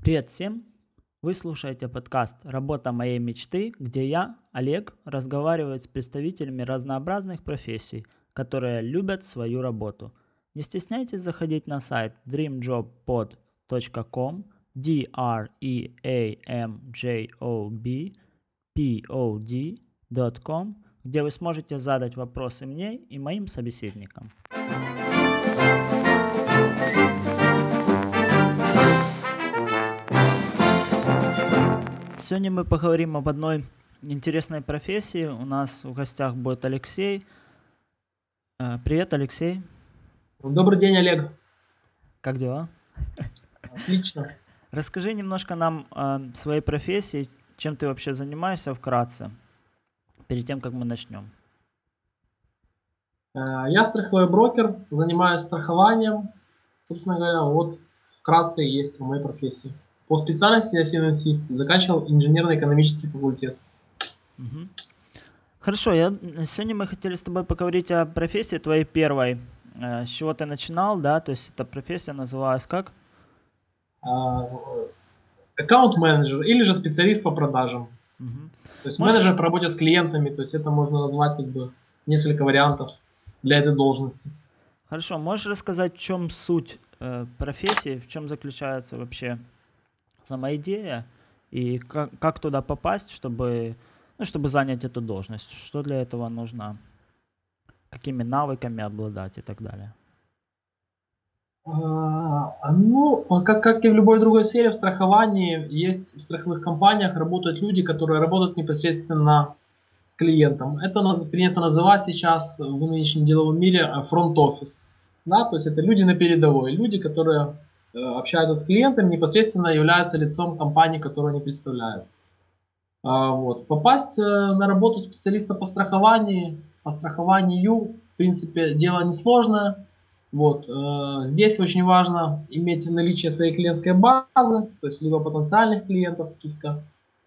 Привет всем! Вы слушаете подкаст «Работа моей мечты», где я, Олег, разговариваю с представителями разнообразных професий, которые любят свою работу. Не стесняйтесь заходить на сайт dreamjobpod.com, dreamjobpod.com, где вы сможете задать вопросы мне и моим собеседникам. Сегодня мы поговорим об одной интересной профессии. У нас в гостях будет Алексей. Привет, Алексей. Добрый день, Олег. Как дела? Отлично. Расскажи немножко нам о своей профессии, чем ты вообще занимаешься вкратце, перед тем, как мы начнем. Я страховой брокер, занимаюсь страхованием. Собственно говоря, вот вкратце и есть в моей профессии. По специальности я финансист, заканчивал инженерно-экономический факультет. Угу. Хорошо, сегодня мы хотели с тобой поговорить о профессии твоей первой. С чего ты начинал, да? То есть эта профессия называлась как? Аккаунт-менеджер или же специалист по продажам. Угу. То есть менеджер по работе с клиентами, то есть это можно назвать как бы несколько вариантов для этой должности. Хорошо, можешь рассказать, в чем суть профессии, в чем заключается вообще сама идея и как туда попасть, чтобы занять эту должность, что для этого нужно, какими навыками обладать и так далее. Как и в любой другой сфере, в страховании есть в страховых компаниях работают люди, которые работают непосредственно с клиентом. Это принято называть сейчас в нынешнем деловом мире фронт-офис. Да, то есть это люди на передовой, люди, которые общаются с клиентом, непосредственно являются лицом компании, которую они представляют. Попасть на работу специалиста по страхованию, в принципе, дело несложное. Здесь очень важно иметь наличие своей клиентской базы, то есть либо потенциальных клиентов каких-то.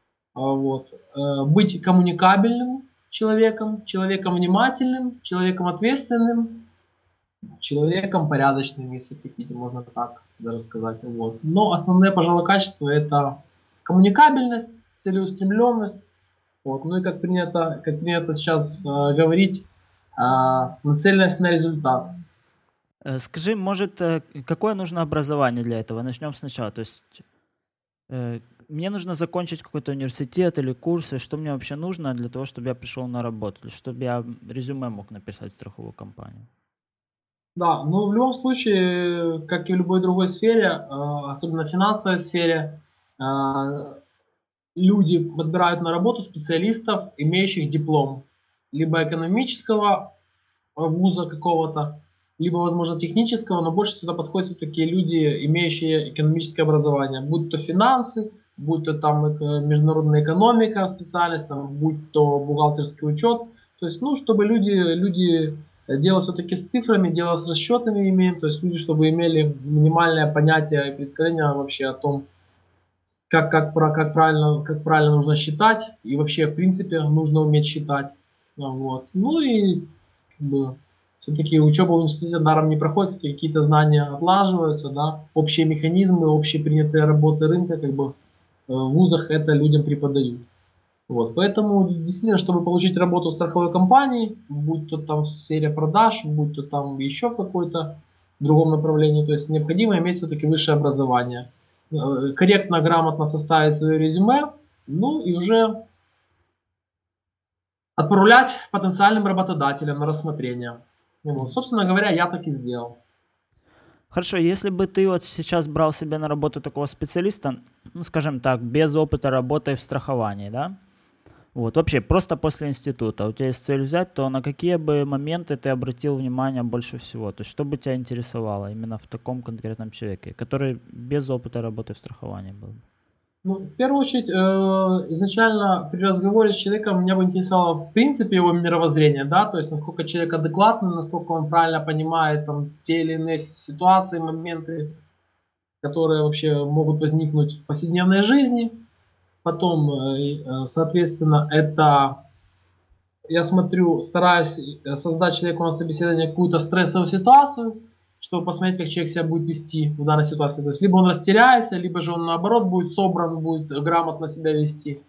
Быть коммуникабельным человеком внимательным, человеком ответственным, человеком порядочным, если хотите, можно так даже сказать. Но основные, пожалуй, качества это коммуникабельность, целеустремленность. Ну и как принято сейчас говорить, нацеленность на результат. Скажи, может, какое нужно образование для этого? Начнем сначала. То есть мне нужно закончить какой-то университет или курсы. Что мне вообще нужно для того, чтобы я пришел на работу? Чтобы я резюме мог написать в страховую компанию? Да, но в любом случае, как и в любой другой сфере, особенно в финансовой сфере, люди подбирают на работу специалистов, имеющих диплом либо экономического вуза какого-то, либо, возможно, технического, но больше сюда подходят все-таки люди, имеющие экономическое образование, будь то финансы, будь то там международная экономика специальность, будь то бухгалтерский учет. То есть, чтобы люди дело все-таки с цифрами, дело с расчетами имеем, то есть люди, чтобы имели минимальное понятие и представление вообще о том, как правильно нужно считать, и вообще, в принципе, нужно уметь считать. Ну и все-таки учеба в университете даром не проходит, все-таки какие-то знания отлаживаются, да, общие механизмы, общепринятые работы рынка, в вузах это людям преподают. Поэтому действительно, чтобы получить работу в страховой компании, будь то там в сфере продаж, будь то там еще в какой-то другом направлении, то есть необходимо иметь все-таки высшее образование. Корректно, грамотно составить свое резюме, и уже отправлять потенциальным работодателям на рассмотрение. Собственно говоря, я так и сделал. Хорошо, если бы ты вот сейчас брал себе на работу такого специалиста, скажем так, без опыта работы в страховании, да? Вообще, просто после института у тебя есть цель взять, то на какие бы моменты ты обратил внимание больше всего? То есть, что бы тебя интересовало именно в таком конкретном человеке, который без опыта работы в страховании был? В первую очередь, изначально при разговоре с человеком меня бы интересовало в принципе его мировоззрение, да, то есть насколько человек адекватный, насколько он правильно понимает те или иные ситуации, моменты, которые вообще могут возникнуть в повседневной жизни. Потом, соответственно, это я смотрю, стараюсь создать человеку на собеседовании какую-то стрессовую ситуацию, чтобы посмотреть, как человек себя будет вести в данной ситуации. То есть либо он растеряется, либо же он наоборот будет собран, будет грамотно себя вести.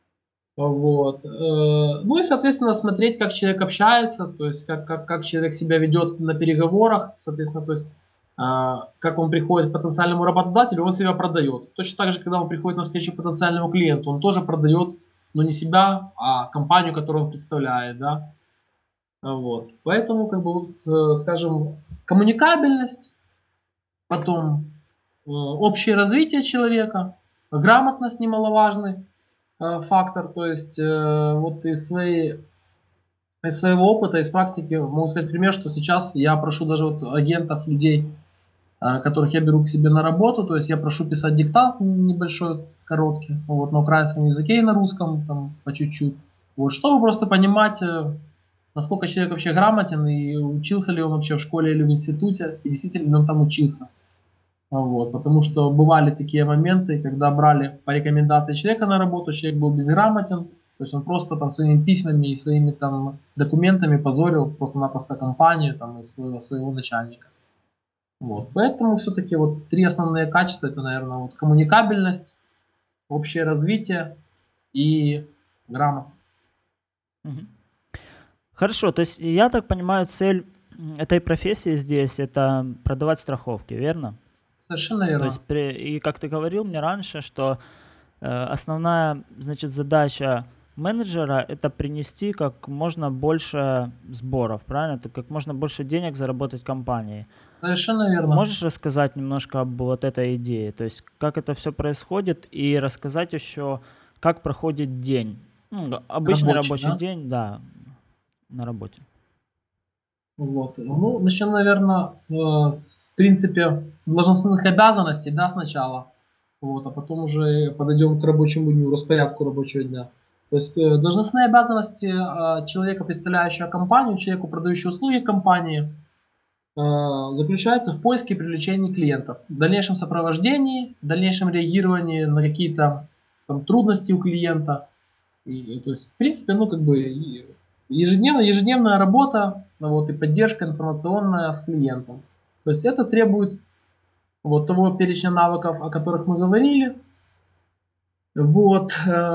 Вот. Ну и, соответственно, смотреть, как человек общается, то есть как человек себя ведет на переговорах, соответственно, то есть как он приходит к потенциальному работодателю, он себя продает. Точно так же, когда он приходит на встречу к потенциальному клиенту, он тоже продает, но не себя, а компанию, которую он представляет, да. Вот. Поэтому, как бы, вот, скажем, коммуникабельность, потом общее развитие человека, грамотность немаловажный фактор, то есть вот из своего опыта, из практики могу сказать пример, что сейчас я прошу даже вот агентов, людей, которых я беру к себе на работу, то есть я прошу писать диктант небольшой, короткий, вот, на украинском языке и на русском, там, по чуть-чуть, вот, чтобы просто понимать, насколько человек вообще грамотен и учился ли он вообще в школе или в институте, и действительно ли он там учился. Вот, потому что бывали такие моменты, когда брали по рекомендации человека на работу, человек был безграмотен, то есть он просто там своими письмами и своими там документами позорил просто-напросто компанию там, и своего начальника. Вот. Поэтому все-таки вот три основные качества, это, наверное, вот коммуникабельность, общее развитие и грамотность. Мгм. Хорошо, то есть я так понимаю, цель этой профессии здесь это продавать страховки, верно? Совершенно То верно. есть, и как ты говорил мне раньше, что основная, значит, задача менеджера это принести как можно больше сборов, правильно? Это как можно больше денег заработать компании. Совершенно верно. Можешь рассказать немножко об вот этой идее? То есть, как это все происходит, и рассказать еще, как проходит день? Ну, обычный рабочий Да? день, да, на работе. Вот. Ну, начнем, наверное, в принципе, должностных обязанностей, да, сначала. Вот, а потом уже подойдем к рабочему дню, распорядку рабочего дня. То есть должностные обязанности человека, представляющего компанию, человеку, продающего услуги компании, заключаются в поиске и привлечении клиентов, в дальнейшем сопровождении, в дальнейшем реагировании на какие-то там трудности у клиента. То есть, в принципе, ну, как бы ежедневная работа, вот, и поддержка информационная с клиентом. То есть это требует вот того перечня навыков, о которых мы говорили. Вот.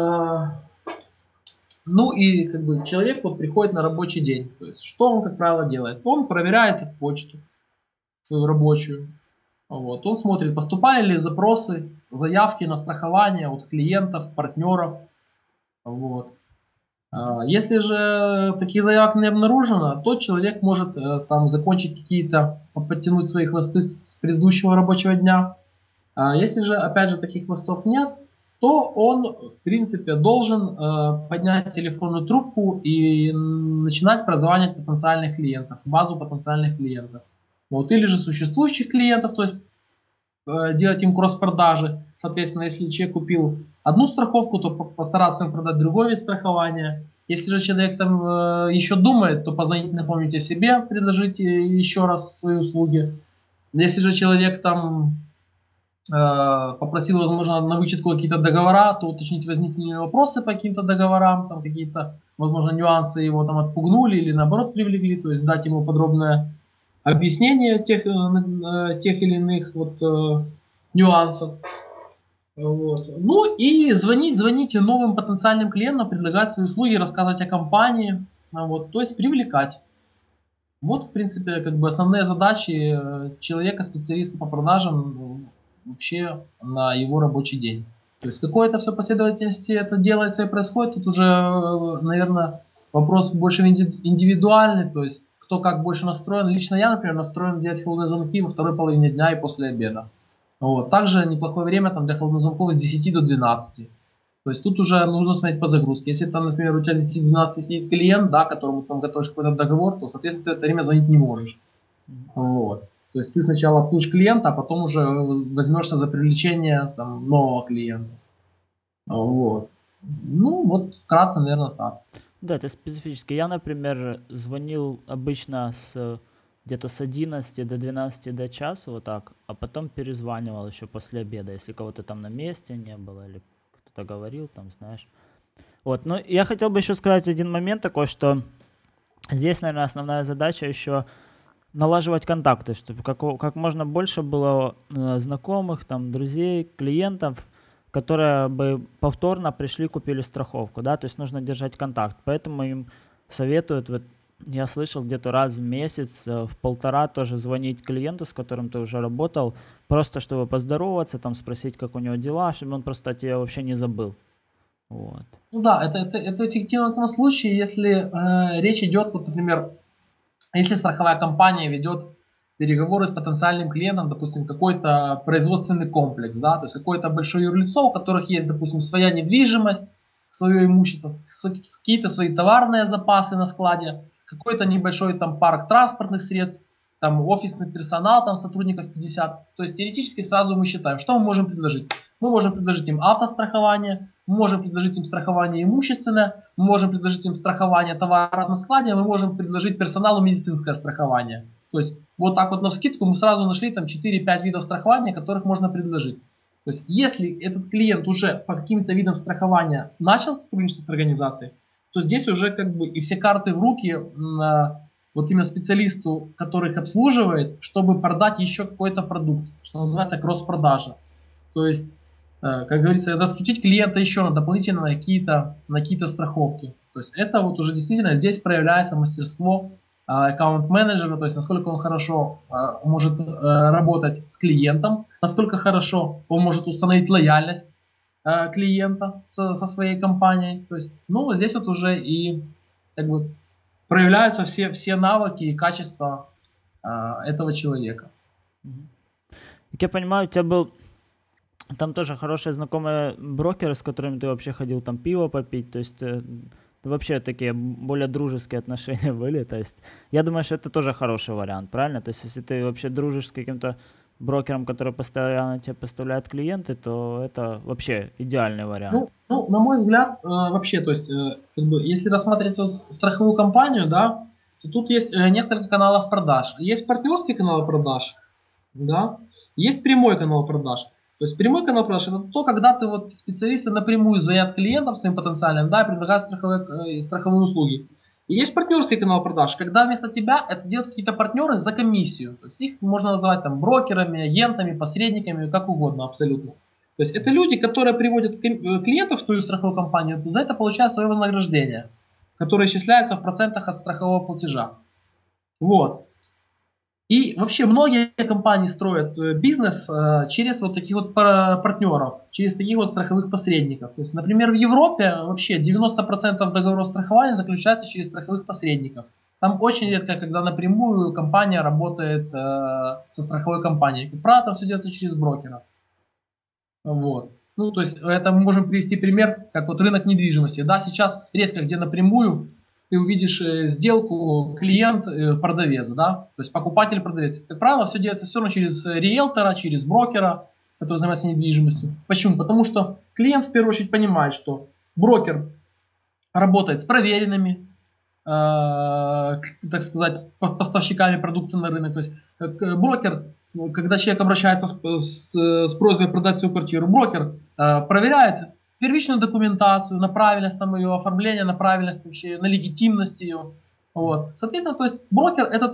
Ну и как бы человек вот приходит на рабочий день. То есть что он, как правило, делает? Он проверяет почту свою рабочую. Вот. Он смотрит, поступали ли запросы, заявки на страхование от клиентов, партнеров. Вот. Если же таких заявок не обнаружено, то человек может там закончить какие-то, подтянуть свои хвосты с предыдущего рабочего дня. Если же, опять же, таких хвостов нет, то он, в принципе, должен поднять телефонную трубку и начинать прозванивать потенциальных клиентов, базу потенциальных клиентов. Вот, или же существующих клиентов, то есть делать им кросс-продажи. Соответственно, если человек купил одну страховку, то постараться им продать другой вид страхования. Если же человек там еще думает, то позвонить, напомнить о себе, предложить еще раз свои услуги. Если же человек там попросил, возможно, на вычетку какие-то договора, то уточнить, возникли ли вопросы по каким-то договорам, там какие-то, возможно, нюансы его там отпугнули или наоборот привлекли, то есть дать ему подробное объяснение тех или иных вот нюансов. Вот. Ну и звонить новым потенциальным клиентам, предлагать свои услуги, рассказывать о компании, вот, то есть привлекать. Вот, в принципе, как бы основные задачи человека, специалиста по продажам вообще на его рабочий день. То есть какой это все последовательности это делается и происходит, тут уже, наверное, вопрос больше индивидуальный, то есть кто как больше настроен. Лично я, например, настроен делать холодные звонки во второй половине дня и после обеда. Вот. Также неплохое время там, для холодных звонков с 10 до 12. То есть тут уже нужно смотреть по загрузке. Если там, например, у тебя с 10 до 12 сидит клиент, да, которому ты там готовишь какой-то договор, то, соответственно, ты в это время звонить не можешь. Вот. То есть ты сначала обслужишь клиента, а потом уже возьмешься за привлечение там, нового клиента. Вот. Ну, вот вкратце, наверное, так. Да, это специфически. Я, например, звонил обычно где-то с 11 до 12 до часа, вот так, а потом перезванивал еще после обеда, если кого-то там на месте не было или кто-то говорил, там, знаешь. Вот, но я хотел бы еще сказать один момент такой, что здесь, наверное, основная задача еще налаживать контакты, чтобы как можно больше было знакомых, там, друзей, клиентов, которые бы повторно пришли, купили страховку, да, то есть нужно держать контакт. Поэтому им советуют, вот я слышал, где-то раз в месяц, в полтора тоже звонить клиенту, с которым ты уже работал, просто чтобы поздороваться, там, спросить, как у него дела, чтобы он просто о тебе вообще не забыл. Вот. Ну да, это эффективно в том случае, если речь идет, вот, например, если страховая компания ведет переговоры с потенциальным клиентом, допустим, какой-то производственный комплекс, да, то есть какое-то большое юрлицо, у которых есть, допустим, своя недвижимость, свое имущество, какие-то свои товарные запасы на складе, какой-то небольшой там парк транспортных средств, там офисный персонал, там сотрудников 50. То есть теоретически сразу мы считаем, что мы можем предложить. Мы можем предложить им автострахование, мы можем предложить им страхование имущественное, мы можем предложить им страхование товаров на складе, мы можем предложить персоналу медицинское страхование. То есть вот так вот навскидку мы сразу нашли там 4-5 видов страхования, которых можно предложить. То есть если этот клиент уже по каким-то видам страхования начал сотрудничать с организацией, то здесь уже как бы и все карты в руки вот именно специалисту, который их обслуживает, чтобы продать еще какой-то продукт, что называется кросс-продажа. То есть, как говорится, раскрутить клиента еще на дополнительно на какие-то страховки. То есть это вот уже действительно здесь проявляется мастерство аккаунт-менеджера, то есть насколько он хорошо может работать с клиентом, насколько хорошо он может установить лояльность клиента со своей компанией. То есть, ну, здесь вот уже и как бы проявляются все навыки и качества этого человека. Как я понимаю, у тебя был там тоже хорошие знакомые брокеры, с которыми ты вообще ходил там пиво попить, то есть вообще такие более дружеские отношения были, то есть я думаю, что это тоже хороший вариант, правильно? То есть если ты вообще дружишь с каким-то брокером, который постоянно тебе поставляет клиенты, то это вообще идеальный вариант. Ну, на мой взгляд, вообще, то есть, как бы, если рассматривать вот страховую компанию, да, то тут есть несколько каналов продаж. Есть партнерский канал продаж, да, есть прямой канал продаж. То есть прямой канал продаж это то, когда ты вот специалисты напрямую звонят клиентам своим потенциальным, да, и предлагают страховые услуги. И есть партнерский канал продаж, когда вместо тебя это делают какие-то партнеры за комиссию. То есть их можно называть там брокерами, агентами, посредниками, как угодно абсолютно. То есть это люди, которые приводят клиентов в твою страховую компанию, за это получают свое вознаграждение, которое исчисляется в процентах от страхового платежа. Вот. И вообще многие компании строят бизнес через вот таких вот партнеров, через таких вот страховых посредников. То есть, например, в Европе вообще 90% договоров страхования заключается через страховых посредников. Там очень редко, когда напрямую компания работает со страховой компанией. Как правило, все делается через брокера. Вот. Ну, то есть это мы можем привести пример, как вот рынок недвижимости. Да, сейчас редко где напрямую ты увидишь сделку клиент-продавец, да, то есть покупатель-продавец. Как правило, все делается все равно через риэлтора, через брокера, который занимается недвижимостью. Почему? Потому что клиент в первую очередь понимает, что брокер работает с проверенными, так сказать, поставщиками продукта на рынок. То есть брокер, когда человек обращается с просьбой продать свою квартиру, брокер проверяет первичную документацию, на правильность там ее оформления, на правильность вообще, на легитимность ее. Вот. Соответственно, то есть брокер это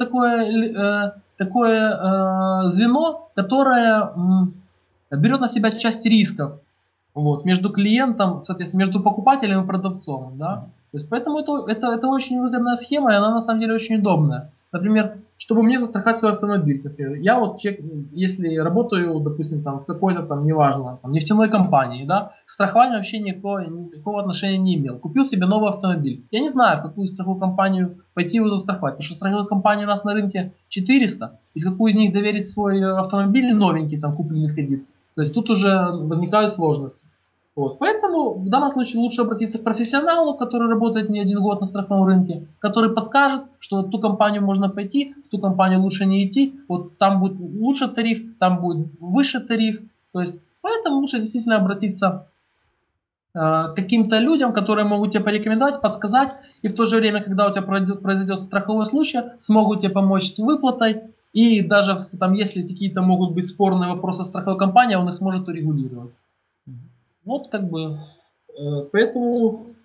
такое звено, которое берет на себя часть рисков. Вот, между клиентом, соответственно, между покупателем и продавцом. Да? То есть, поэтому это очень выгодная схема, и она на самом деле очень удобная. Например, чтобы мне застраховать свой автомобиль, например, я вот если работаю, допустим, там, в какой-то там, неважно, там, нефтяной компании, да, к страхованию вообще никакого отношения не имел. Купил себе новый автомобиль. Я не знаю, в какую страховую компанию пойти его застраховать, потому что страховых компаний у нас на рынке 400, и в какую из них доверить свой автомобиль новенький, там, купленный в кредит. То есть тут уже возникают сложности. Вот. Поэтому в данном случае лучше обратиться к профессионалу, который работает не один год на страховом рынке, который подскажет, что в ту компанию можно пойти, в ту компанию лучше не идти, вот там будет лучше тариф, там будет выше тариф. То есть, поэтому лучше действительно обратиться к каким-то людям, которые могут тебе порекомендовать, подсказать, и в то же время, когда у тебя произойдет страховой случай, смогут тебе помочь с выплатой, и даже там, если какие-то могут быть спорные вопросы страховой компании, он их сможет урегулировать. Вот как бы, поэтому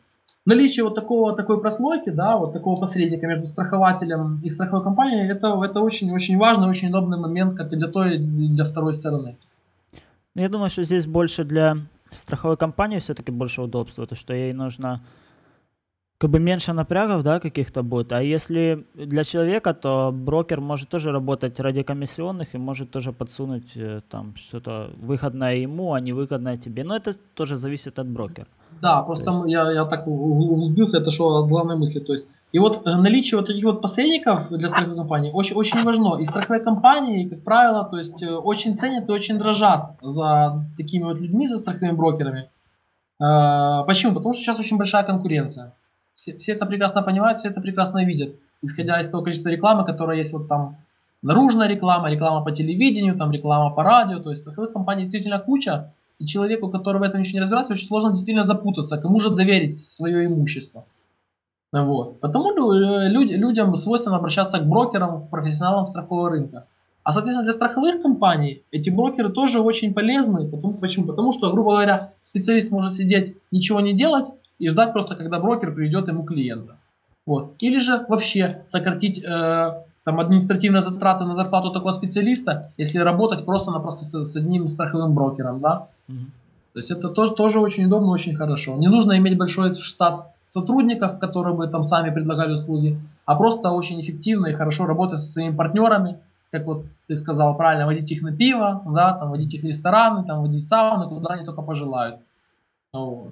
наличие вот такой прослойки, да, вот такого посредника между страхователем и страховой компанией, это очень важный, очень удобный момент как и для той, и для второй стороны. Ну, я думаю, что здесь больше для страховой компании все-таки больше удобства, то что ей нужно как бы меньше напрягов, да, каких-то будет. А если для человека, то брокер может тоже работать ради комиссионных и может тоже подсунуть там что-то выгодное ему, а не выгодное тебе. Но это тоже зависит от брокера. Да, То просто есть, я так углубился, это что от главной мысли. То есть, и вот наличие вот таких вот посредников для страховой компании очень важно. И страховые компании, как правило, то есть очень ценят и очень дрожат за такими вот людьми, за страховыми брокерами. Почему? Потому что сейчас очень большая конкуренция. Все это прекрасно понимают, все это прекрасно видят. Исходя из того количества рекламы, которая есть вот там наружная реклама, реклама по телевидению, там реклама по радио. То есть страховых компаний действительно куча. И человеку, который в этом ничего не разбирается, очень сложно действительно запутаться, кому же доверить свое имущество. Вот. Потому людям свойственно обращаться к брокерам, к профессионалам страхового рынка. А, соответственно, для страховых компаний эти брокеры тоже очень полезны. Почему? Потому что, грубо говоря, специалист может сидеть, ничего не делать и ждать просто, когда брокер приведет ему клиента. Вот. Или же вообще сократить там, административные затраты на зарплату такого специалиста, если работать просто-напросто с одним страховым брокером. Да? То есть это тоже очень удобно, очень хорошо. Не нужно иметь большой штат сотрудников, которые бы там сами предлагали услуги, а просто очень эффективно и хорошо работать со своими партнерами, как вот ты сказал правильно, водить их на пиво, да, там, водить их в рестораны, там, водить сауны, куда они только пожелают. Вот.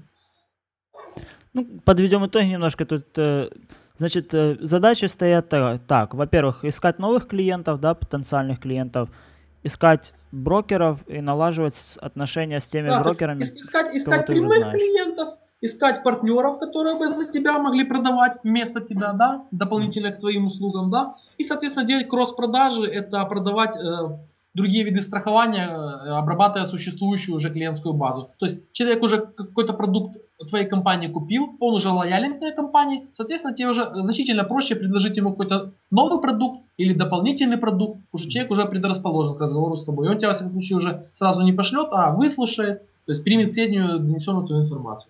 ну, подведем итоги немножко. Тут, значит, задачи стоят так. Во-первых, искать новых клиентов, да, потенциальных клиентов, искать брокеров и налаживать отношения с теми Да, то брокерами, есть кого искать ты уже прямых знаешь. клиентов, искать партнеров, которые бы за тебя могли продавать вместо тебя, да, дополнительно к твоим услугам, да, и, соответственно, делать кросс-продажи, это продавать другие виды страхования, обрабатывая существующую уже клиентскую базу. То есть человек уже какой-то продукт твоей компании купил, он уже лоялен к твоей компании, соответственно, тебе уже значительно проще предложить ему какой-то новый продукт или дополнительный продукт, уже человек уже предрасположен к разговору с тобой. И он тебя, в всяком случае, уже сразу не пошлет, а выслушает, то есть примет сведению донесенную твою информацию.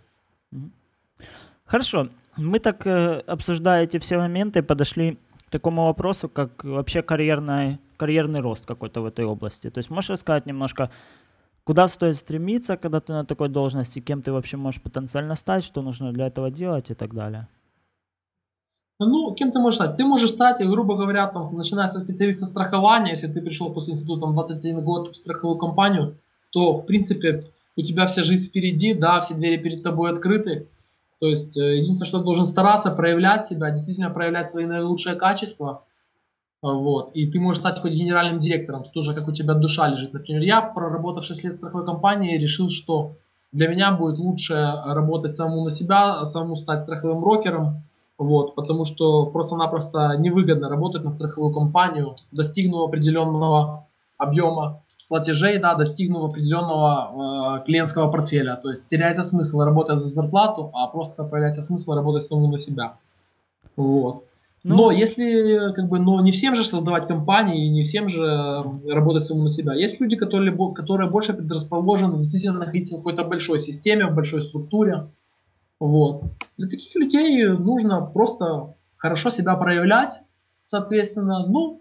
Хорошо. Мы так, обсуждая эти все моменты, подошли к такому вопросу, как вообще карьерный рост какой-то в этой области. То есть можешь рассказать немножко, куда стоит стремиться, когда ты на такой должности, кем ты вообще можешь потенциально стать, что нужно для этого делать и так далее? Ну, кем ты можешь стать? Ты можешь стать, грубо говоря, там, начиная со специалиста страхования, если ты пришел после института 21 год в страховую компанию, то, в принципе, у тебя вся жизнь впереди, да, все двери перед тобой открыты. То есть, единственное, что ты должен стараться проявлять себя, действительно проявлять свои наилучшие качества. Вот. И ты можешь стать хоть генеральным директором, тут уже как у тебя душа лежит. Например, я, проработав 6 лет в страховой компании, решил, что для меня будет лучше работать самому на себя, самому стать страховым брокером, вот, потому что просто-напросто невыгодно работать на страховую компанию, достигнув определенного объема платежей, да, достигнув определенного клиентского портфеля. То есть теряется смысл работать за зарплату, а просто появляется смысл работать самому на себя. Вот. Но Ну, если, но не всем же создавать компании, не всем же работать самому на себя. Есть люди, которые больше предрасположены действительно находиться в какой-то большой системе, в большой структуре. Вот. Для таких людей нужно просто хорошо себя проявлять, соответственно, ну,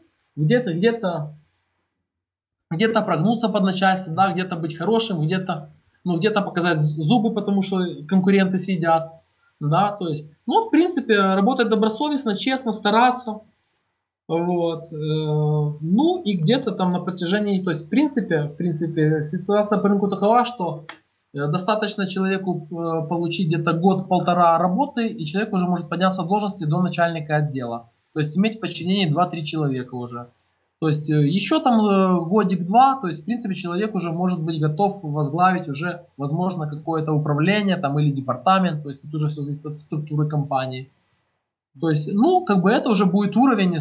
где-то прогнуться под начальством, да, где-то быть хорошим, где-то показать зубы, потому что конкуренты сидят, да, то есть, ну, в принципе, работать добросовестно, честно, стараться, вот, ну, и где-то там на протяжении, то есть, в принципе, ситуация по рынку такова, что достаточно человеку получить где-то год-полтора работы, и человек уже может подняться в должности до начальника отдела, то есть, иметь в подчинении 2-3 человека уже. То есть еще там годик-два, то есть в принципе человек уже может быть готов возглавить уже, возможно, какое-то управление там или департамент, то есть тут уже все зависит от структуры компании. То есть, ну, как бы это уже будет уровень,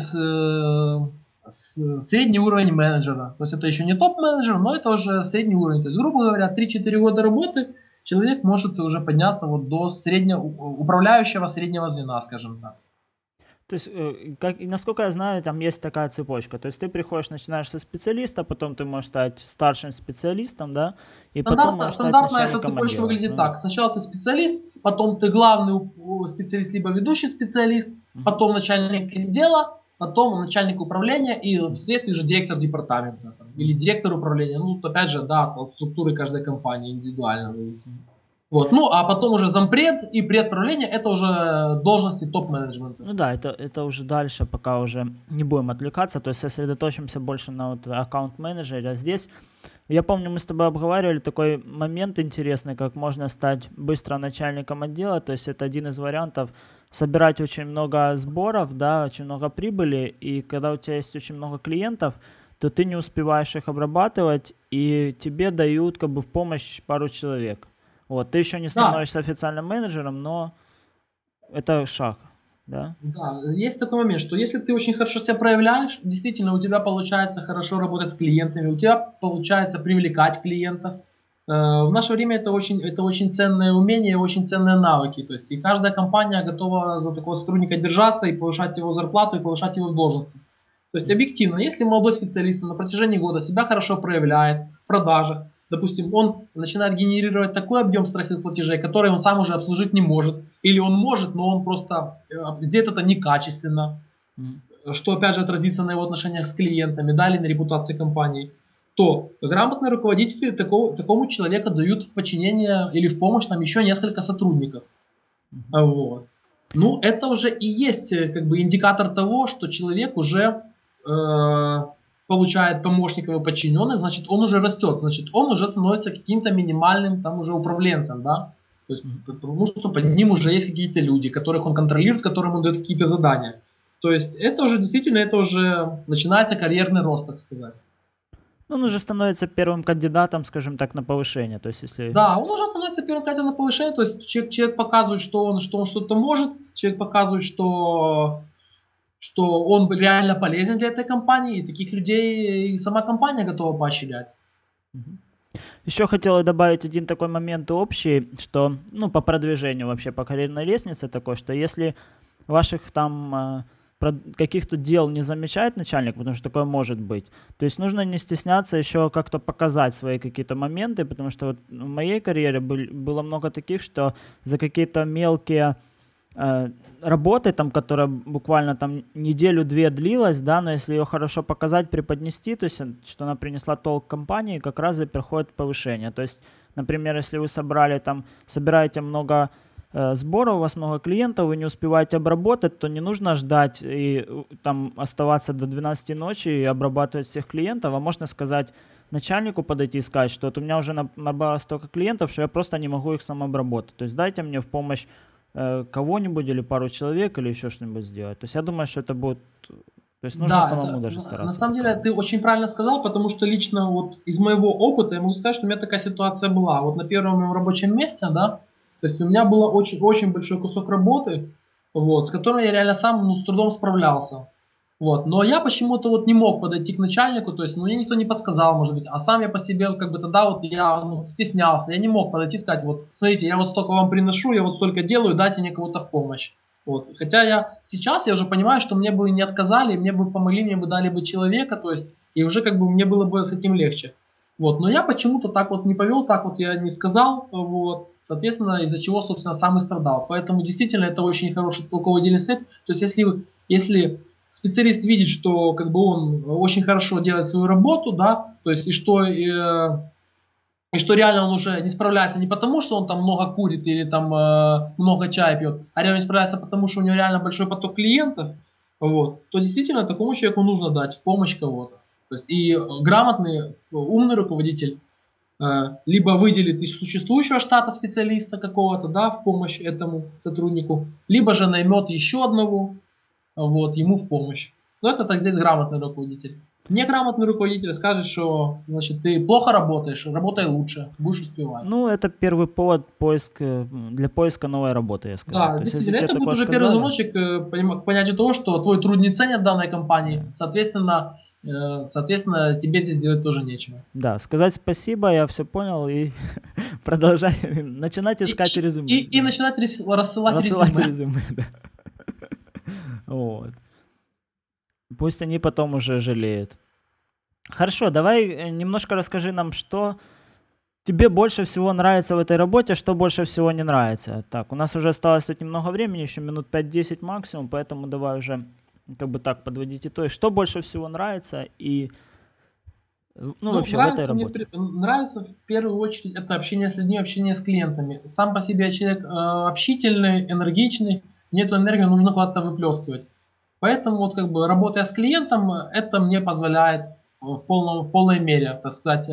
средний уровень менеджера. То есть это еще не топ-менеджер, но это уже средний уровень. То есть, грубо говоря, 3-4 года работы человек может уже подняться вот до управляющего среднего звена, скажем так. То есть, насколько я знаю, там есть такая цепочка. То есть ты приходишь, начинаешь со специалиста, потом ты можешь стать старшим специалистом, да, и потом можешь стать Стандартная эта начальником цепочка отдела. выглядит так. Сначала ты специалист, потом ты главный специалист, либо ведущий специалист, потом начальник отдела, потом начальник управления и вследствие уже директор департамента там, или директор управления. Ну, опять же, да, от структуры каждой компании индивидуально зависит. Вот. Ну, а потом уже зампред и предправление это уже должности топ-менеджмента. Ну да, это уже дальше, пока уже не будем отвлекаться, то есть сосредоточимся больше на вот аккаунт-менеджере. А здесь, я помню, мы с тобой обговаривали такой момент интересный, как можно стать быстро начальником отдела, то есть это один из вариантов собирать очень много сборов, да, очень много прибыли, и когда у тебя есть очень много клиентов, то ты не успеваешь их обрабатывать, и тебе дают как бы в помощь пару человек. Вот, ты еще не становишься официальным менеджером, но это шаг, да? Да, есть такой момент, что если ты очень хорошо себя проявляешь, действительно у тебя получается хорошо работать с клиентами, у тебя получается привлекать клиентов. В наше время это очень ценное умение, очень ценные навыки. То есть и каждая компания готова за такого сотрудника держаться и повышать его зарплату, и повышать его в должности. То есть объективно, если молодой специалист на протяжении года себя хорошо проявляет в продажах, допустим, он начинает генерировать такой объем страховых платежей, который он сам уже обслужить не может, или он может, но он просто где-то это некачественно, что опять же отразится на его отношениях с клиентами, да, или на репутации компании, то грамотные руководители такому человеку дают в подчинение или в помощь нам еще несколько сотрудников. Вот. Ну, это уже и есть как бы индикатор того, что человек уже получает помощников и подчиненных, значит, он уже растет, значит, он уже становится каким-то минимальным там уже управленцем, да, то есть, потому что под ним уже есть какие-то люди, которых он контролирует, которым он дает какие-то задания. То есть это уже действительно, это уже начинается карьерный рост, так сказать. Он уже становится первым кандидатом, скажем так, на повышение. То есть, если... Да, он уже становится первым кандидатом на повышение, то есть человек показывает, что он что-то может, человек показывает, что он реально полезен для этой компании, и таких людей и сама компания готова поощрять. Еще хотел добавить один такой момент общий, что, ну, по продвижению вообще по карьерной лестнице такой, что если ваших там каких-то дел не замечает начальник, потому что такое может быть, то есть нужно не стесняться еще как-то показать свои какие-то моменты, потому что вот в моей карьере было много таких, что за какие-то мелкие работы, там, которая буквально там неделю-две длилась, да, но если ее хорошо показать, преподнести, то есть, что она принесла толк компании, как раз и приходит повышение. То есть, например, если вы собираете много сборов, у вас много клиентов, вы не успеваете обработать, то не нужно ждать и там оставаться до 12 ночи и обрабатывать всех клиентов, а можно сказать начальнику подойти и сказать, что вот у меня уже набралось столько клиентов, что я просто не могу их сам обработать. То есть дайте мне в помощь кого-нибудь или пару человек или еще что-нибудь сделать. То есть я думаю, что это будет... То есть нужно самому даже стараться. На самом деле ты очень правильно сказал, потому что лично вот из моего опыта я могу сказать, что у меня такая ситуация была. Вот на первом моем рабочем месте, да, то есть у меня был очень большой кусок работы, вот, с которой я реально сам с трудом справлялся. Вот. Но я почему-то вот не мог подойти к начальнику, то есть мне никто не подсказал, может быть, а сам я по себе как бы тогда вот я стеснялся, я не мог подойти и сказать, вот смотрите, я вот столько вам приношу, я вот столько делаю, дайте мне кого-то в помощь. Вот. Хотя сейчас я уже понимаю, что мне бы не отказали, мне бы помогли, мне бы дали бы человека, то есть, и уже как бы мне было бы с этим легче. Вот. Но я почему-то так вот не повел, так вот я не сказал, вот. Соответственно, из-за чего, собственно, сам и страдал. Поэтому действительно это очень хороший толковый отдельный совет. То есть если специалист видит, что как бы он очень хорошо делает свою работу, да, то есть и что реально он уже не справляется не потому, что он там много курит или там много чая пьет, а реально не справляется потому, что у него реально большой поток клиентов, вот, то действительно такому человеку нужно дать помощь кого-то. То есть и грамотный, умный руководитель либо выделит из существующего штата специалиста какого-то, да, в помощь этому сотруднику, либо же наймет еще одного, вот, ему в помощь. Но это так делает грамотный руководитель. Неграмотный руководитель скажет, что значит, ты плохо работаешь, работай лучше, будешь успевать. Ну, это первый повод для поиска новой работы, я скажу. Да, действительно, это будет уже первый звоночек к понятию того, что твой труд не ценят в данной компании, соответственно, тебе здесь делать тоже нечего. Да, сказать спасибо, я все понял, и продолжать, начинать искать резюме. И начинать рассылать резюме. Да. Вот. Пусть они потом уже жалеют. Хорошо, давай немножко расскажи нам, что тебе больше всего нравится в этой работе, что больше всего не нравится. Так, у нас уже осталось тут немного времени, еще минут 5-10 максимум, поэтому давай уже как бы так подводить итоги. Что больше всего нравится и, вообще в этой работе? Нравится в первую очередь это общение с людьми, общение с клиентами. Сам по себе человек общительный, энергичный, мне эту энергию нужно куда-то выплескивать. Поэтому вот как бы работая с клиентом, это мне позволяет в полной мере, так сказать,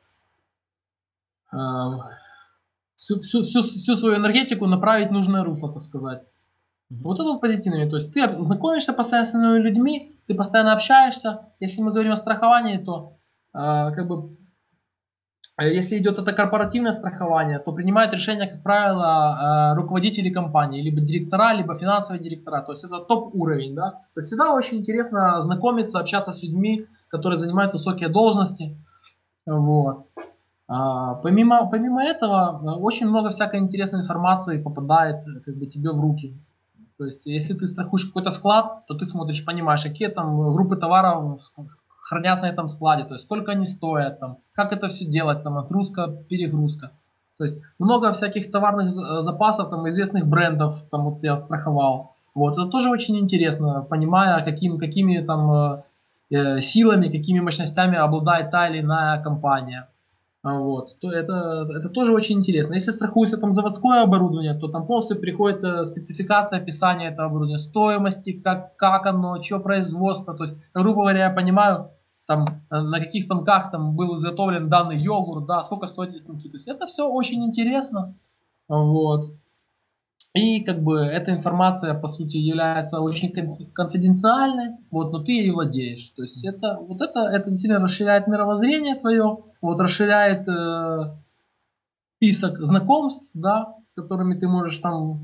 всю свою энергетику направить в нужное русло, так сказать. Вот это вот позитивное. То есть ты знакомишься постоянно с новыми людьми, ты постоянно общаешься. Если мы говорим о страховании, то как бы если идет это корпоративное страхование, то принимают решения, как правило, руководители компании, либо директора, либо финансовые директора. То есть это топ-уровень, да. То есть всегда очень интересно знакомиться, общаться с людьми, которые занимают высокие должности. Вот. Помимо этого, очень много всякой интересной информации попадает как бы тебе в руки. То есть, если ты страхуешь какой-то склад, то ты смотришь, понимаешь, какие там группы товаров хранятся на этом складе, то есть сколько они стоят, там, как это все делать, там, отгрузка, перегрузка. То есть много всяких товарных запасов, там, известных брендов, там, вот я страховал. Вот, это тоже очень интересно, понимая, какими там силами, какими мощностями обладает та или иная компания. Вот, то это тоже очень интересно. Если страхуется там заводское оборудование, то там полностью приходит спецификация описания этого оборудования, стоимости, как оно, что производство. То есть, грубо говоря, я понимаю, там, на каких станках там был изготовлен данный йогурт, да, сколько стоят эти станки. То есть это все очень интересно. Вот. И как бы эта информация, по сути, является очень конфиденциальной, вот, но ты ей владеешь. То есть это действительно расширяет мировоззрение твое, вот, расширяет список знакомств, да, с которыми ты можешь там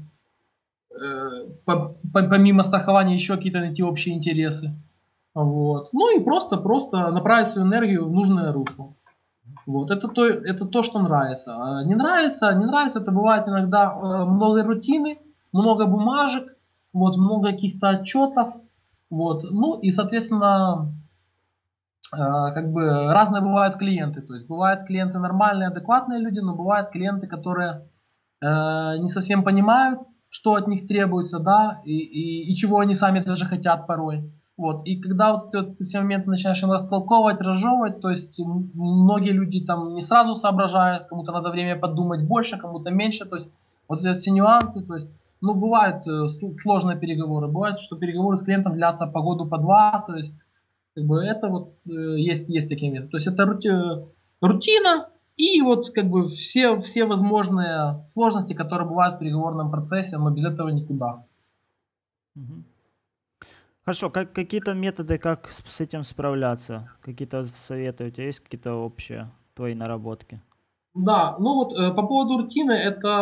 помимо страхования еще какие-то найти общие интересы. Вот. Ну и просто направить свою энергию в нужное русло. Вот, это то, что нравится. А не нравится, это бывает иногда много рутины, много бумажек, вот, много каких-то отчетов, вот, ну и, соответственно, как бы разные бывают клиенты. То есть бывают клиенты нормальные, адекватные люди, но бывают клиенты, которые не совсем понимают, что от них требуется, да, и чего они сами даже хотят порой. Вот. И когда вот ты все моменты начинаешь им растолковывать, разжевывать, то есть многие люди там не сразу соображают, кому-то надо время подумать больше, кому-то меньше, то есть вот эти все нюансы, то есть, ну, бывают сложные переговоры, бывает, что переговоры с клиентом длятся по году, по два, то есть, как бы это вот есть такие моменты. То есть это рутина, и вот как бы все возможные сложности, которые бывают в переговорном процессе, но без этого никуда. Мгм. Хорошо, какие-то методы, как с этим справляться? Какие-то советы у тебя есть, какие-то общие твои наработки? Да, ну вот по поводу рутины, это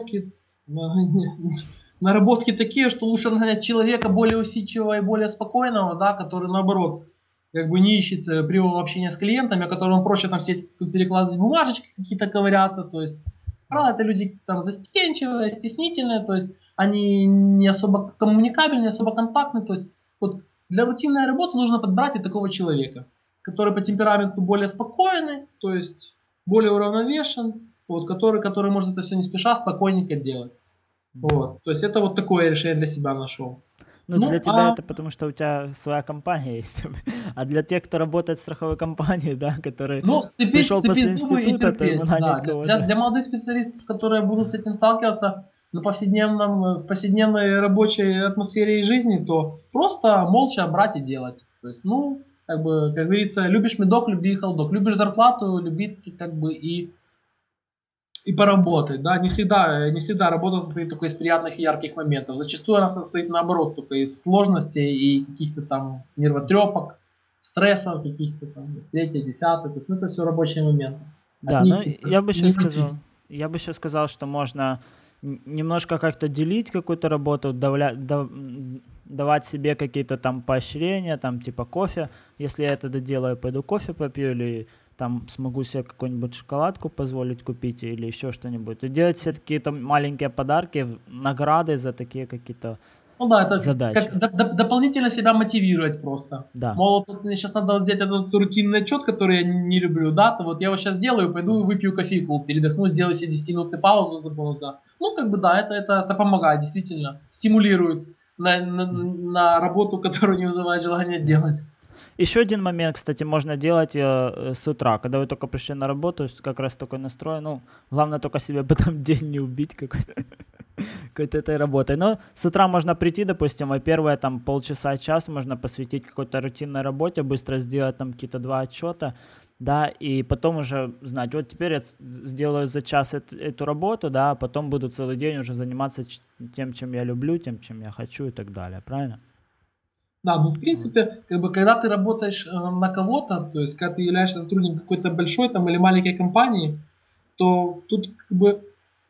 наработки такие, что лучше нанять человека более усидчивого и более спокойного, да, который наоборот как бы не ищет прямого общения с клиентами, а которому проще там все перекладывать бумажечки какие-то ковыряться, то есть, как правило, это люди там застенчивые, стеснительные, то есть они не особо коммуникабельные, не особо контактные, то есть вот для рутинной работы нужно подбрать и такого человека, который по темпераменту более спокойный, то есть более уравновешен, вот, который может это все не спеша, спокойненько делать. Вот. То есть это вот такое решение для себя нашел. Ну, для тебя это потому, что у тебя своя компания есть. А для тех, кто работает в страховой компании, да, который пришел после института, то ему нанять кого-то. Для молодых специалистов, которые будут с этим сталкиваться в повседневной рабочей атмосфере и жизни, то просто молча брать и делать. То есть, ну, как бы, как говорится, любишь медок, люби холодок. Любишь зарплату, люби как бы и поработать, да, не всегда работа состоит только из приятных и ярких моментов. Зачастую она состоит наоборот только из сложностей и каких-то там нервотрепок, стрессов каких-то там, третье, десятое, то есть, ну, это все рабочие моменты. Да, ну, я бы еще сказал, что можно немножко как-то делить какую-то работу, давать себе какие-то там поощрения, там типа кофе. Если я это доделаю, пойду кофе попью или там смогу себе какую-нибудь шоколадку позволить купить или еще что-нибудь. И делать все какие-то маленькие подарки, награды за такие какие-то Ну да, это задачи. как дополнительно себя мотивировать просто. Да. Мол, вот мне сейчас надо сделать этот рутинный отчет, который я не люблю, да, то вот я его сейчас сделаю, пойду выпью кофейку, передохну, сделаю себе 10-минутную паузу за бонус, да. Ну, как бы да, это помогает, действительно, стимулирует на работу, которую не вызывает желания делать. Еще один момент, кстати, можно делать с утра, когда вы только пришли на работу, как раз такой настрой, ну, главное только себе потом день не убить какой-то этой работой. Но с утра можно прийти, допустим, и первые там полчаса-час можно посвятить какой-то рутинной работе, быстро сделать там какие-то 2 отчета, да, и потом уже знать, вот теперь я сделаю за час эту работу, да, а потом буду целый день уже заниматься тем, чем я люблю, тем, чем я хочу и так далее, правильно? Да, ну в принципе, как бы когда ты работаешь на кого-то, то есть когда ты являешься сотрудником какой-то большой там или маленькой компании, то тут как бы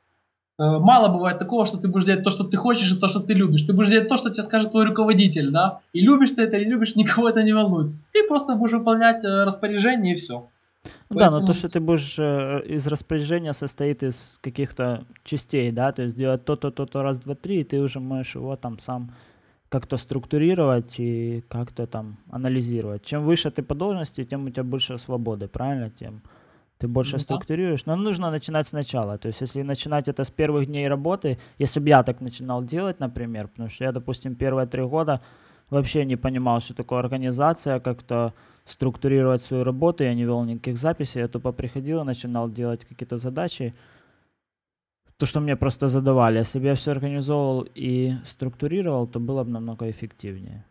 мало бывает такого, что ты будешь делать то, что ты хочешь, и то, что ты любишь. Ты будешь делать то, что тебе скажет твой руководитель, да? И любишь ты это или любишь, никого это не волнует. Ты просто будешь выполнять распоряжение и все. Ну да, но то, Поэтому, что ты будешь из распоряжения, состоит из каких-то частей, да, то есть делать то-то, то-то, раз, два, три, и ты уже можешь его там сам как-то структурировать и как-то там анализировать. Чем выше ты по должности, тем у тебя больше свободы, правильно? Тем ты больше да. структурируешь. Но нужно начинать сначала. То есть если начинать это с первых дней работы, если бы я так начинал делать, например, потому что я, допустим, первые 3 года вообще не понимал, что такое организация, как-то структурировать свою работу, я не вел никаких записей, я тупо приходил и начинал делать какие-то задачи, то, что мне просто задавали. Если бы я все организовывал и структурировал, то было бы намного эффективнее.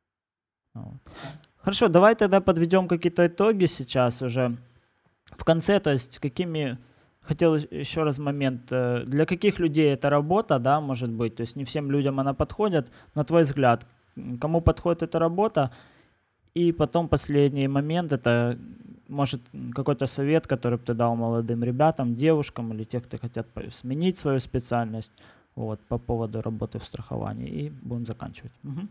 Вот. Хорошо, давай тогда подведем какие-то итоги сейчас уже в конце, то есть какими, хотел еще раз момент, для каких людей эта работа, да, может быть, то есть не всем людям она подходит, на твой взгляд, кому подходит эта работа, и потом последний момент, это может какой-то совет, который бы ты дал молодым ребятам, девушкам или тех, кто хотят сменить свою специальность, вот, по поводу работы в страховании, и будем заканчивать. Угу.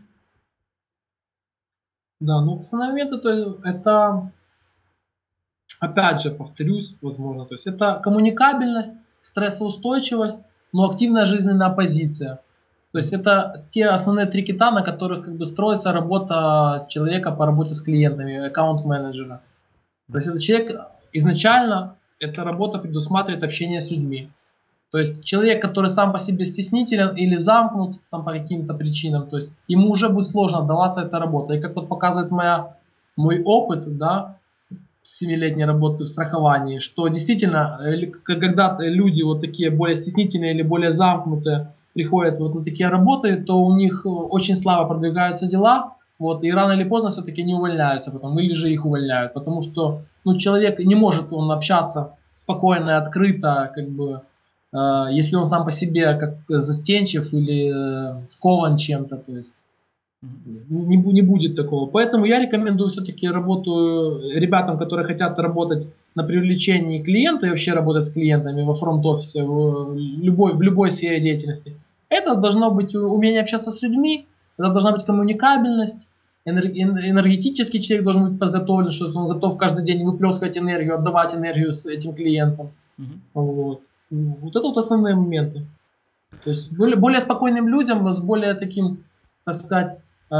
Да, ну основные моменты, то есть это, опять же, повторюсь, возможно, то есть это коммуникабельность, стрессоустойчивость, но активная жизненная позиция. То есть это те основные 3 кита, на которых как бы строится работа человека по работе с клиентами, аккаунт-менеджера. То есть этот человек изначально, эта работа предусматривает общение с людьми. То есть человек, который сам по себе стеснителен или замкнут там, по каким-то причинам, то есть ему уже будет сложно отдаваться эта работа. И как вот показывает мой опыт, да, 7-летней работы в страховании, что действительно, когда люди вот такие более стеснительные или более замкнутые приходят вот на такие работы, то у них очень слабо продвигаются дела, вот, и рано или поздно все-таки не увольняются потом, или же их увольняют, потому что ну, человек не может он общаться спокойно и открыто, как бы, если он сам по себе как застенчив или скован чем-то, то есть не будет такого. Поэтому я рекомендую все-таки работу ребятам, которые хотят работать на привлечении клиента и вообще работать с клиентами во фронт-офисе, в любой сфере деятельности. Это должно быть умение общаться с людьми, это должна быть коммуникабельность, энергетический человек должен быть подготовлен, что он готов каждый день выплескивать энергию, отдавать энергию с этим клиентам. Вот. Вот это вот основные моменты. То есть более спокойным людям, с более таким, так сказать,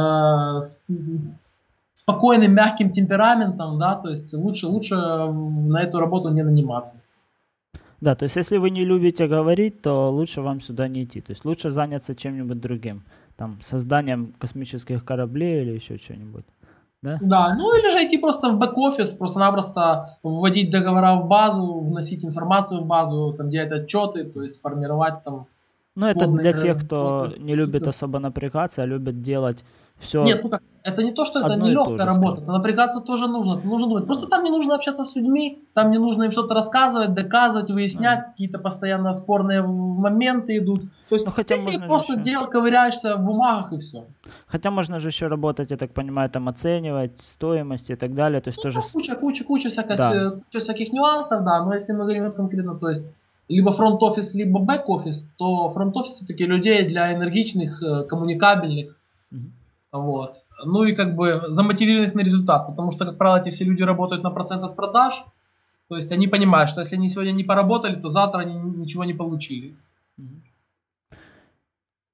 спокойным, мягким темпераментом, да, то есть лучше на эту работу не наниматься. Да, то есть если вы не любите говорить, то лучше вам сюда не идти. То есть лучше заняться чем-нибудь другим. Там, созданием космических кораблей или еще что-нибудь. Да? Да, ну или же идти просто в бэк-офис, просто-напросто вводить договора в базу, вносить информацию в базу, там, делать отчеты, то есть формировать там Ну, это для тех, кто не любит процессы. особо напрягаться, а любит делать все Нет, ну как, это не то, что это одно и то нелегкая же, работа, скажем. это напрягаться тоже нужно, это нужно думать. Просто Ну, там не нужно общаться с людьми, там не нужно им что-то рассказывать, доказывать, ну, выяснять, какие-то постоянно спорные моменты идут. То есть ну, хотя ты себе можно же просто еще... ковыряешься в бумагах и все. Хотя можно же еще работать, я так понимаю, там оценивать стоимость и так далее. То есть Ну, тоже... там Да. куча всяких нюансов, да, но если мы говорим вот конкретно, то есть либо фронт-офис, либо бэк-офис, то фронт-офис все-таки людей для энергичных, коммуникабельных, Мгм. вот. Ну и как бы замотивированных на результат, потому что, как правило, эти все люди работают на процент от продаж, то есть они понимают, что если они сегодня не поработали, то завтра они ничего не получили. Мгм.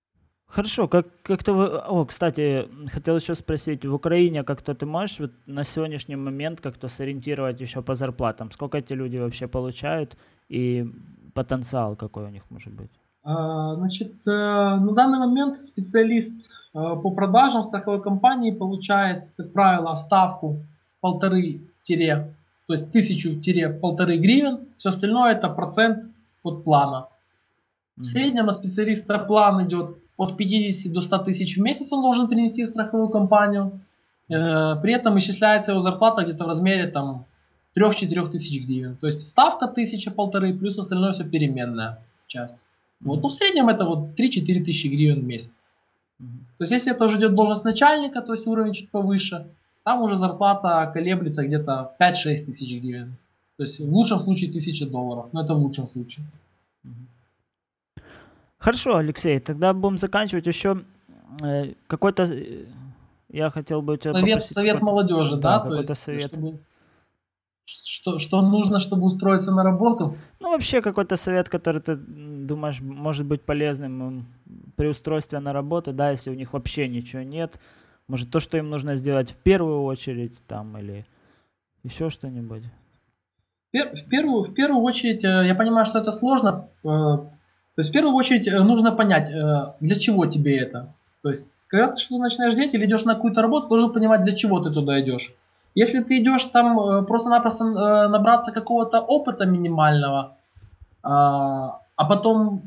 Хорошо, как-то вы... О, кстати, хотел еще спросить, в Украине как-то ты можешь вот на сегодняшний момент как-то сориентировать еще по зарплатам? Сколько эти люди вообще получают и потенциал какой у них может быть? Значит, на данный момент специалист по продажам страховой компании получает, как правило, ставку полторы то есть 1000-1,5 гривен. Все остальное это процент от плана. В Мгм. среднем на специалиста план идет от 50 до 100 тысяч в месяц он должен принести в страховую компанию. При этом исчисляется его зарплата где-то в размере там 3-4 тысяч гривен. То есть ставка 1000-1,5 плюс остальное все переменная часть. Вот, Мгм. ну в среднем это вот 3-4 тысячи гривен в месяц. Мгм. То есть если это уже идет должность начальника, то есть уровень чуть повыше, там уже зарплата колеблется где-то 5-6 тысяч гривен. То есть в лучшем случае $1000, но это в лучшем случае. Мгм. Хорошо, Алексей, тогда будем заканчивать. Еще какой-то... я хотел бы у тебя попросить Совет какой-то... молодежи, Да, да, то какой-то есть совет. чтобы что нужно, чтобы устроиться на работу. Ну, вообще какой-то совет, который ты думаешь может быть полезным при устройстве на работу, да, если у них вообще ничего нет. Может, то, что им нужно сделать в первую очередь, там, или еще что-нибудь. В первую очередь, я понимаю, что это сложно. То есть в первую очередь нужно понять, для чего тебе это. То есть, когда ты что-то начинаешь делать или идешь на какую-то работу, должен понимать, для чего ты туда идешь. Если ты идешь там просто-напросто набраться какого-то опыта минимального, а потом,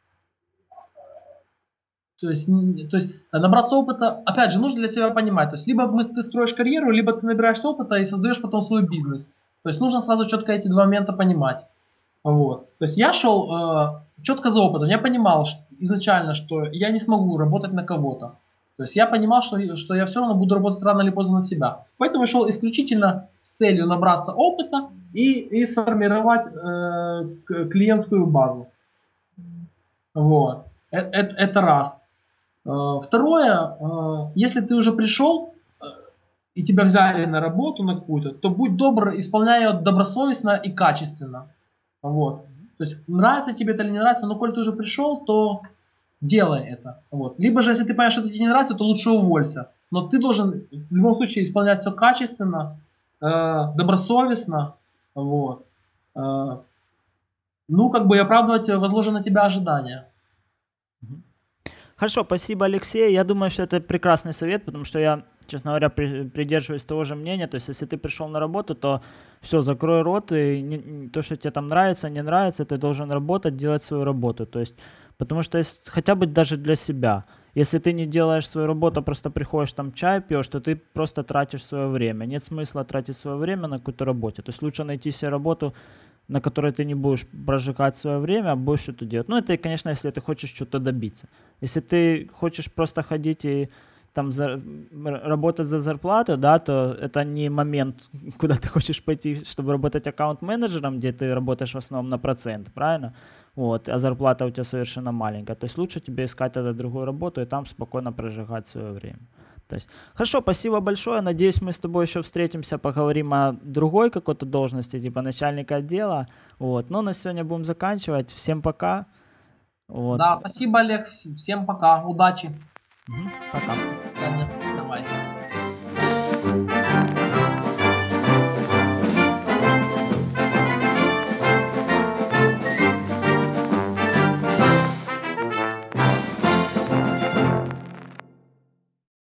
то есть набраться опыта, опять же, нужно для себя понимать. То есть либо ты строишь карьеру, либо ты набираешься опыта и создаешь потом свой бизнес. То есть нужно сразу четко эти два момента понимать. Вот. То есть я шел четко за опытом. Я понимал изначально, что я не смогу работать на кого-то. То есть я понимал, что я все равно буду работать рано или поздно на себя. Поэтому я шел исключительно с целью набраться опыта и сформировать клиентскую базу. Вот. Это раз. Второе, если ты уже пришел и тебя взяли на работу на какую-то, то будь добр, исполняй ее добросовестно и качественно. Вот. То есть нравится тебе это или не нравится, но коль ты уже пришел, то делай это. Вот. Либо же, если ты понимаешь, что это тебе не нравится, то лучше уволься. Но ты должен в любом случае исполнять все качественно, добросовестно. Вот. Э, ну, как бы и оправдывать возложенные на тебя ожидания. Мгм. Хорошо, спасибо, Алексей. Я думаю, что это прекрасный совет, потому что я, честно говоря, придерживаюсь того же мнения. То есть, если ты пришел на работу, то все, закрой рот, и то, что тебе там нравится, не нравится, ты должен работать, делать свою работу. То есть, потому что хотя бы даже для себя. Если ты не делаешь свою работу, а просто приходишь там чай пьешь, то ты просто тратишь свое время. Нет смысла тратить свое время на какую-то работу. То есть лучше найти себе работу, на которой ты не будешь прожигать свое время, а будешь что-то делать. Ну, это, конечно, если ты хочешь что-то добиться. Если ты хочешь просто ходить и там работать за зарплату, да, то это не момент, куда ты хочешь пойти, чтобы работать аккаунт-менеджером, где ты работаешь в основном на процент, правильно? Вот, а зарплата у тебя совершенно маленькая. То есть лучше тебе искать тогда другую работу и там спокойно прожигать свое время. То есть, хорошо, спасибо большое. Надеюсь, мы с тобой еще встретимся, поговорим о другой какой-то должности, типа начальника отдела. Вот. Но на сегодня будем заканчивать. Всем пока. Вот. Да, спасибо, Олег. Всем пока. Удачи. Мгм. Пока. До свидания. Давай.